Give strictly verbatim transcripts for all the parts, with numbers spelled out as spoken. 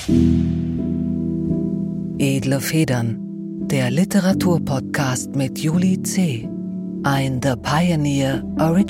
Edle Federn, der Literaturpodcast mit Julie C., ein The Pioneer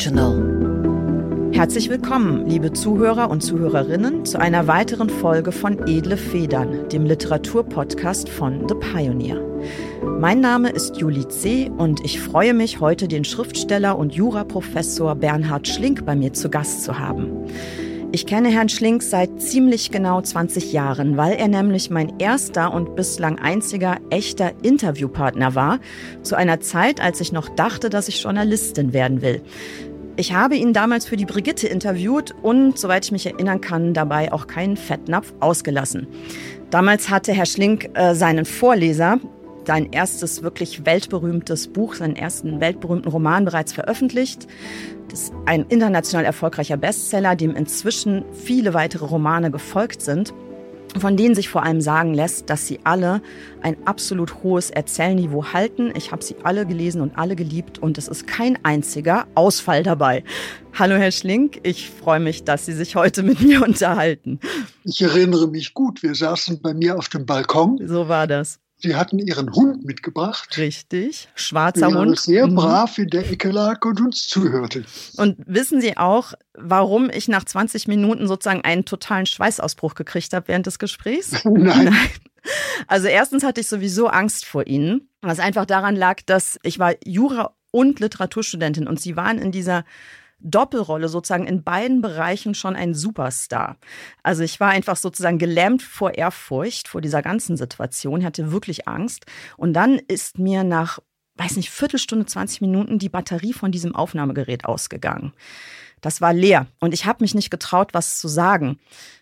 Original. Herzlich willkommen, liebe Zuhörer und Zuhörerinnen, zu einer weiteren Folge von Edle Federn, dem Literaturpodcast von The Pioneer. Mein Name ist Julie C. und ich freue mich, heute den Schriftsteller und Juraprofessor Bernhard Schlink bei mir zu Gast zu haben. Ich kenne Herrn Schlink seit ziemlich genau zwanzig Jahren, weil er nämlich mein erster und bislang einziger echter Interviewpartner war, zu einer Zeit, als ich noch dachte, dass ich Journalistin werden will. Ich habe ihn damals für die Brigitte interviewt und, soweit ich mich erinnern kann, dabei auch keinen Fettnapf ausgelassen. Damals hatte Herr Schlink äh, seinen Vorleser, sein erstes wirklich weltberühmtes Buch, seinen ersten weltberühmten Roman bereits veröffentlicht. Das ist ein international erfolgreicher Bestseller, dem inzwischen viele weitere Romane gefolgt sind, von denen sich vor allem sagen lässt, dass sie alle ein absolut hohes Erzählniveau halten. Ich habe sie alle gelesen und alle geliebt und es ist kein einziger Ausfall dabei. Hallo Herr Schlink, ich freue mich, dass Sie sich heute mit mir unterhalten. Ich erinnere mich gut, wir saßen bei mir auf dem Balkon. So war das. Sie hatten Ihren Hund mitgebracht. Richtig, schwarzer der Hund. sehr brav in der Ecke lag und uns zuhörte. Und wissen Sie auch, warum ich nach zwanzig Minuten sozusagen einen totalen Schweißausbruch gekriegt habe während des Gesprächs? Nein. Nein. Also erstens hatte ich sowieso Angst vor Ihnen, was einfach daran lag, dass ich war Jura- und Literaturstudentin und Sie waren in dieser Doppelrolle sozusagen in beiden Bereichen schon ein Superstar. Also ich war einfach sozusagen gelähmt vor Ehrfurcht, vor dieser ganzen Situation, ich hatte wirklich Angst. Und dann ist mir nach, weiß nicht, Viertelstunde, zwanzig Minuten die Batterie von diesem Aufnahmegerät ausgegangen. Das war leer und ich habe mich nicht getraut, was zu sagen.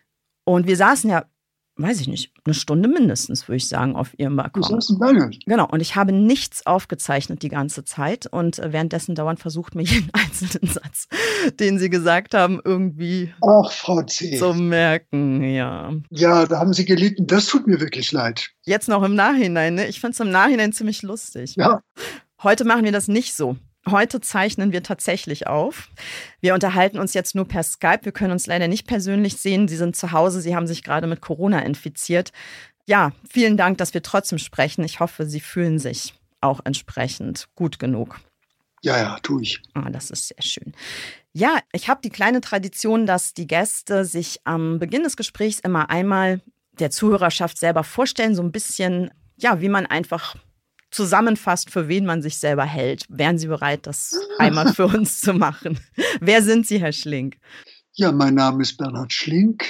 Und wir saßen ja, weiß ich nicht, eine Stunde mindestens, würde ich sagen, auf Ihrem Balkon. Das ist lange. Genau, und ich habe nichts aufgezeichnet die ganze Zeit und währenddessen dauernd versucht, mir jeden einzelnen Satz, den Sie gesagt haben, irgendwie Ach, Frau C. zu merken, ja. Ja, da haben Sie gelitten, das tut mir wirklich leid. Jetzt noch im Nachhinein, ne? Ich finde es im Nachhinein ziemlich lustig. Ja. Heute machen wir das nicht so. Heute zeichnen wir tatsächlich auf. Wir unterhalten uns jetzt nur per Skype. Wir können uns leider nicht persönlich sehen. Sie sind zu Hause. Sie haben sich gerade mit Corona infiziert. Ja, vielen Dank, dass wir trotzdem sprechen. Ich hoffe, Sie fühlen sich auch entsprechend gut genug. Ja, ja, tue ich. Ah, das ist sehr schön. Ja, ich habe die kleine Tradition, dass die Gäste sich am Beginn des Gesprächs immer einmal der Zuhörerschaft selber vorstellen. So ein bisschen, ja, wie man einfach zusammenfasst, für wen man sich selber hält. Wären Sie bereit, das einmal für uns zu machen? Wer sind Sie, Herr Schlink? Ja, mein Name ist Bernhard Schlink.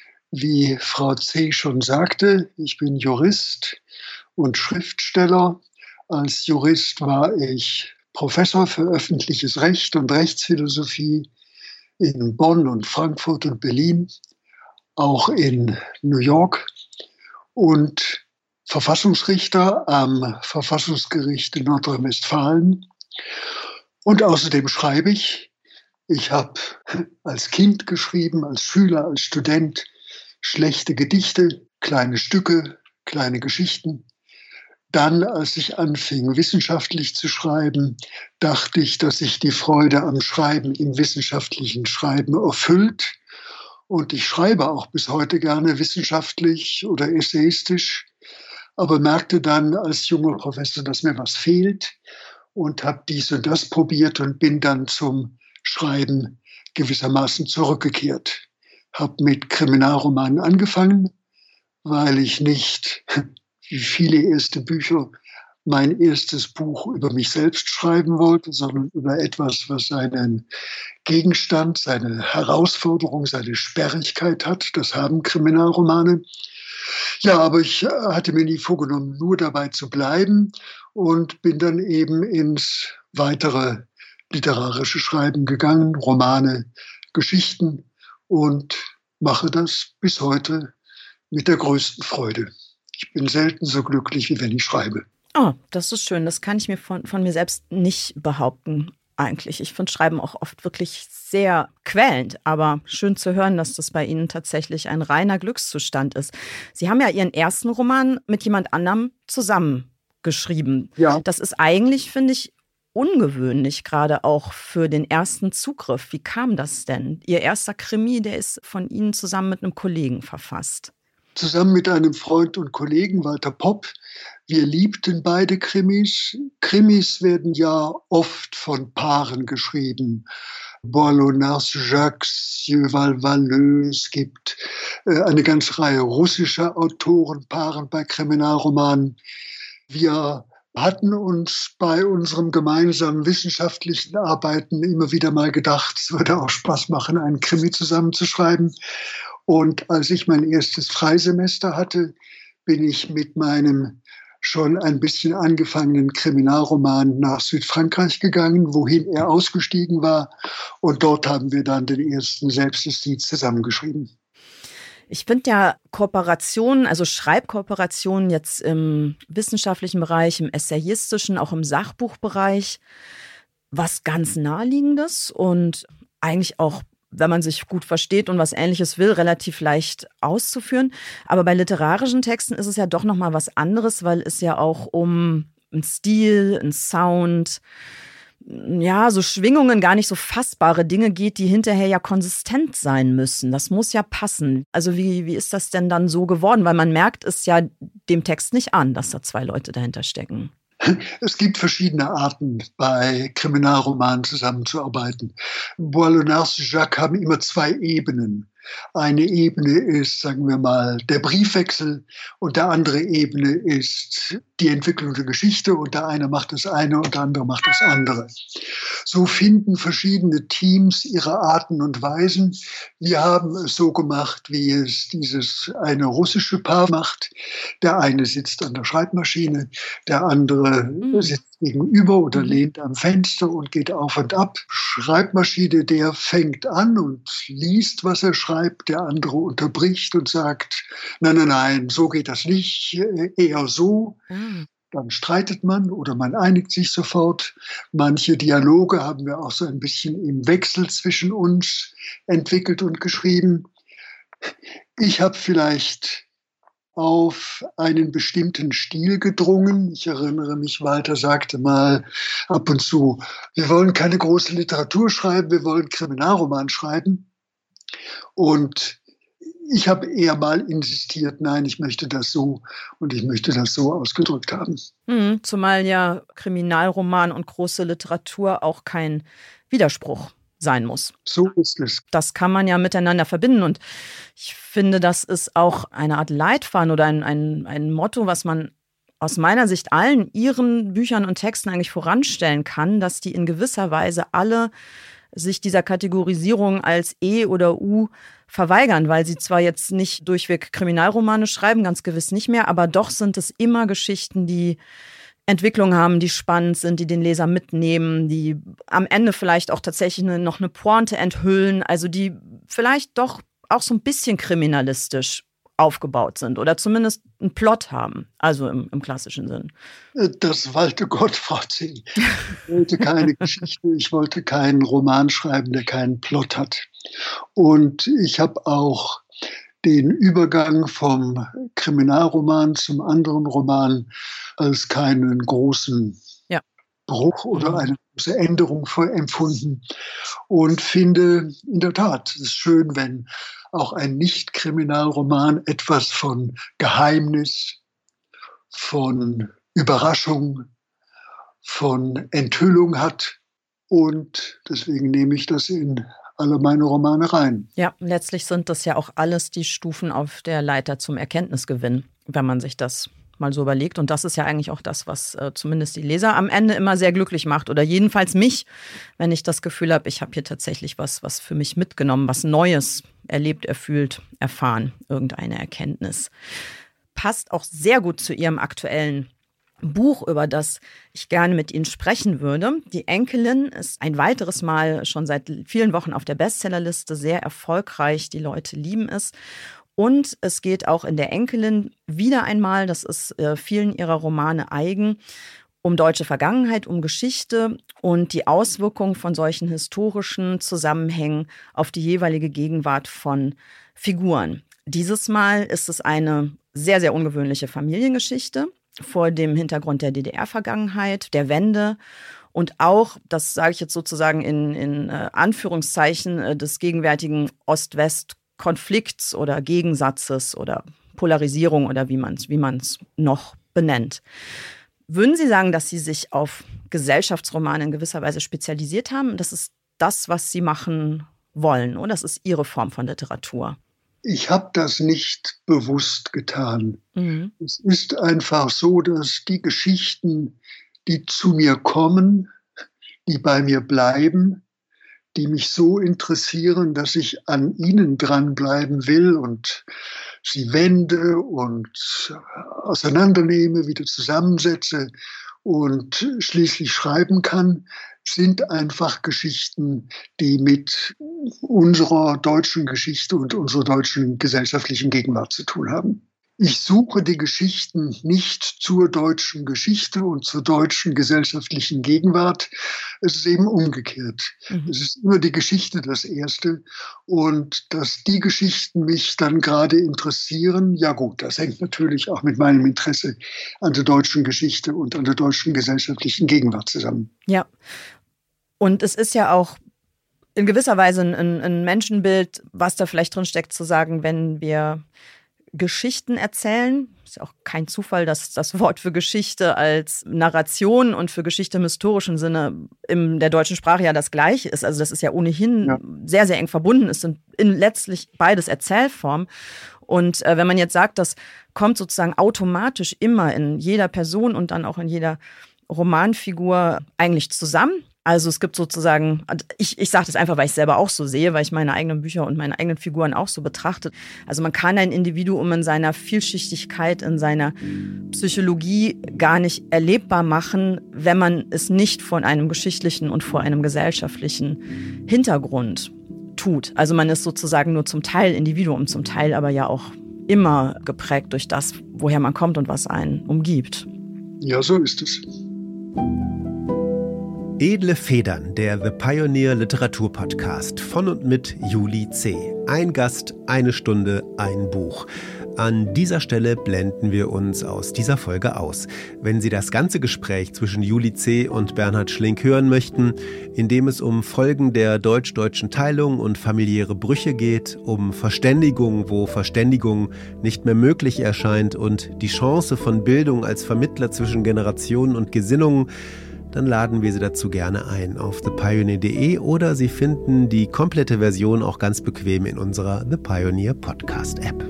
Wie Frau C. schon sagte, ich bin Jurist und Schriftsteller. Als Jurist war ich Professor für öffentliches Recht und Rechtsphilosophie in Bonn und Frankfurt und Berlin, auch in New York und Verfassungsrichter am Verfassungsgericht in Nordrhein-Westfalen. Und außerdem schreibe ich. Ich habe als Kind geschrieben, als Schüler, als Student schlechte Gedichte, kleine Stücke, kleine Geschichten. Dann, als ich anfing, wissenschaftlich zu schreiben, dachte ich, dass sich die Freude am Schreiben im wissenschaftlichen Schreiben erfüllt. Und ich schreibe auch bis heute gerne wissenschaftlich oder essayistisch. Aber merkte dann als junger Professor, dass mir was fehlt und habe dies und das probiert und bin dann zum Schreiben gewissermaßen zurückgekehrt. Habe mit Kriminalromanen angefangen, weil ich nicht, wie viele erste Bücher, mein erstes Buch über mich selbst schreiben wollte, sondern über etwas, was seinen Gegenstand, seine Herausforderung, seine Sperrigkeit hat. Das haben Kriminalromane. Ja, aber ich hatte mir nie vorgenommen, nur dabei zu bleiben und bin dann eben ins weitere literarische Schreiben gegangen, Romane, Geschichten und mache das bis heute mit der größten Freude. Ich bin selten so glücklich, wie wenn ich schreibe. Oh, das ist schön. Das kann ich mir von, von mir selbst nicht behaupten. Eigentlich. Ich finde Schreiben auch oft wirklich sehr quälend, aber schön zu hören, dass das bei Ihnen tatsächlich ein reiner Glückszustand ist. Sie haben ja Ihren ersten Roman mit jemand anderem zusammengeschrieben. Ja. Das ist eigentlich, finde ich, ungewöhnlich, gerade auch für den ersten Zugriff. Wie kam das denn? Ihr erster Krimi, der ist von Ihnen zusammen mit einem Kollegen verfasst. zusammen mit einem Freund und Kollegen, Walter Popp. Wir liebten beide Krimis. Krimis werden ja oft von Paaren geschrieben. Boileau, Narcejac, Sieval Valleux. Es gibt äh, eine ganze Reihe russischer Autorenpaaren bei Kriminalromanen. Wir hatten uns bei unserem gemeinsamen wissenschaftlichen Arbeiten immer wieder mal gedacht, es würde auch Spaß machen, einen Krimi zusammenzuschreiben. Und als ich mein erstes Freisemester hatte, bin ich mit meinem schon ein bisschen angefangenen Kriminalroman nach Südfrankreich gegangen, wohin er ausgestiegen war. Und dort haben wir dann den ersten Selbstjustiz zusammengeschrieben. Ich finde ja Kooperationen, also Schreibkooperationen jetzt im wissenschaftlichen Bereich, im essayistischen, auch im Sachbuchbereich, was ganz Naheliegendes und eigentlich auch, wenn man sich gut versteht und was Ähnliches will, relativ leicht auszuführen. Aber bei literarischen Texten ist es ja doch nochmal was anderes, weil es ja auch um einen Stil, einen Sound, ja, so Schwingungen, gar nicht so fassbare Dinge geht, die hinterher ja konsistent sein müssen. Das muss ja passen. Also wie, wie ist das denn dann so geworden? Weil man merkt es ja dem Text nicht an, dass da zwei Leute dahinter stecken. Es gibt verschiedene Arten, bei Kriminalromanen zusammenzuarbeiten. Boileau und Narcejac haben immer zwei Ebenen. Eine Ebene ist, sagen wir mal, der Briefwechsel und der andere Ebene ist die Entwicklung der Geschichte und der eine macht das eine und der andere macht das andere. So finden verschiedene Teams ihre Arten und Weisen. Wir haben es so gemacht, wie es dieses eine russische Paar macht. Der eine sitzt an der Schreibmaschine, der andere mhm. sitzt gegenüber oder mhm. lehnt am Fenster und geht auf und ab. Schreibmaschine, der fängt an und liest, was er schreibt. Der andere unterbricht und sagt, nein, nein, nein, so geht das nicht, eher so. Mhm. Dann streitet man oder man einigt sich sofort. Manche Dialoge haben wir auch so ein bisschen im Wechsel zwischen uns entwickelt und geschrieben. Ich habe vielleicht auf einen bestimmten Stil gedrungen. Ich erinnere mich, Walter sagte mal ab und zu, wir wollen keine große Literatur schreiben, wir wollen Kriminalroman schreiben. Und ich habe eher mal insistiert, nein, ich möchte das so und ich möchte das so ausgedrückt haben. Mhm, zumal ja Kriminalroman und große Literatur auch kein Widerspruch sein muss. So ist es. Das kann man ja miteinander verbinden und ich finde, das ist auch eine Art Leitfaden oder ein, ein, ein Motto, was man aus meiner Sicht allen ihren Büchern und Texten eigentlich voranstellen kann, dass die in gewisser Weise alle sich dieser Kategorisierung als E oder U verweigern, weil sie zwar jetzt nicht durchweg Kriminalromane schreiben, ganz gewiss nicht mehr, aber doch sind es immer Geschichten, die Entwicklung haben, die spannend sind, die den Leser mitnehmen, die am Ende vielleicht auch tatsächlich eine, noch eine Pointe enthüllen, also die vielleicht doch auch so ein bisschen kriminalistisch aufgebaut sind oder zumindest einen Plot haben, also im, im klassischen Sinn. Das walte Gott, Frau C. Ich wollte keine Geschichte, ich wollte keinen Roman schreiben, der keinen Plot hat. Und ich habe auch den Übergang vom Kriminalroman zum anderen Roman als keinen großen ja. Bruch oder eine große Änderung empfunden und finde in der Tat, es ist schön, wenn auch ein Nicht-Kriminalroman etwas von Geheimnis, von Überraschung, von Enthüllung hat. Und deswegen nehme ich das in alle meine Romane rein. Ja, letztlich sind das ja auch alles die Stufen auf der Leiter zum Erkenntnisgewinn, wenn man sich das mal so überlegt. Und das ist ja eigentlich auch das, was äh, zumindest die Leser am Ende immer sehr glücklich macht. Oder jedenfalls mich, wenn ich das Gefühl habe, ich habe hier tatsächlich was, was für mich mitgenommen, was Neues erlebt, erfühlt, erfahren, irgendeine Erkenntnis. Passt auch sehr gut zu Ihrem aktuellen Buch, über das ich gerne mit Ihnen sprechen würde. Die Enkelin ist ein weiteres Mal schon seit vielen Wochen auf der Bestsellerliste, sehr erfolgreich, die Leute lieben es. Und es geht auch in der Enkelin wieder einmal, das ist äh, vielen ihrer Romane eigen, um deutsche Vergangenheit, um Geschichte und die Auswirkungen von solchen historischen Zusammenhängen auf die jeweilige Gegenwart von Figuren. Dieses Mal ist es eine sehr, sehr ungewöhnliche Familiengeschichte vor dem Hintergrund der D D R-Vergangenheit, der Wende und auch, das sage ich jetzt sozusagen in, in äh, Anführungszeichen, äh, des gegenwärtigen Ost-West- Konflikts oder Gegensatzes oder Polarisierung oder wie man es wie man es noch benennt. Würden Sie sagen, dass Sie sich auf Gesellschaftsromane in gewisser Weise spezialisiert haben? Das ist das, was Sie machen wollen, oder? Das ist Ihre Form von Literatur. Ich habe das nicht bewusst getan. Mhm. Es ist einfach so, dass die Geschichten, die zu mir kommen, die bei mir bleiben, die mich so interessieren, dass ich an ihnen dranbleiben will und sie wende und auseinandernehme, wieder zusammensetze und schließlich schreiben kann, sind einfach Geschichten, die mit unserer deutschen Geschichte und unserer deutschen gesellschaftlichen Gegenwart zu tun haben. Ich suche die Geschichten nicht zur deutschen Geschichte und zur deutschen gesellschaftlichen Gegenwart. Es ist eben umgekehrt. Mhm. Es ist immer die Geschichte das Erste. Und dass die Geschichten mich dann gerade interessieren, ja gut, das hängt natürlich auch mit meinem Interesse an der deutschen Geschichte und an der deutschen gesellschaftlichen Gegenwart zusammen. Ja, und es ist ja auch in gewisser Weise ein, ein Menschenbild, was da vielleicht drin steckt, zu sagen, wenn wir Geschichten erzählen. Ist ja auch kein Zufall, dass das Wort für Geschichte als Narration und für Geschichte im historischen Sinne in der deutschen Sprache ja das Gleiche ist. Also das ist ja ohnehin ja. sehr, sehr eng verbunden. Es sind in letztlich beides Erzählformen. Und äh, wenn man jetzt sagt, das kommt sozusagen automatisch immer in jeder Person und dann auch in jeder Romanfigur eigentlich zusammen. Also es gibt sozusagen, ich, ich sage das einfach, weil ich es selber auch so sehe, weil ich meine eigenen Bücher und meine eigenen Figuren auch so betrachte. Also man kann ein Individuum in seiner Vielschichtigkeit, in seiner Psychologie gar nicht erlebbar machen, wenn man es nicht von einem geschichtlichen und vor einem gesellschaftlichen Hintergrund tut. Also man ist sozusagen nur zum Teil Individuum, zum Teil aber ja auch immer geprägt durch das, woher man kommt und was einen umgibt. Ja, so ist es. Edle Federn, der The Pioneer Literaturpodcast von und mit Julie C. Ein Gast, eine Stunde, ein Buch. An dieser Stelle blenden wir uns aus dieser Folge aus. Wenn Sie das ganze Gespräch zwischen Julie C. und Bernhard Schlink hören möchten, in dem es um Folgen der deutsch-deutschen Teilung und familiäre Brüche geht, um Verständigung, wo Verständigung nicht mehr möglich erscheint und die Chance von Bildung als Vermittler zwischen Generationen und Gesinnungen, dann laden wir Sie dazu gerne ein auf the pioneer punkt de oder Sie finden die komplette Version auch ganz bequem in unserer The Pioneer Podcast App.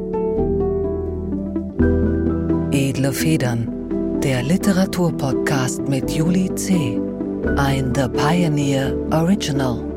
Edle Federn, der Literaturpodcast mit Julie C. Ein The Pioneer Original.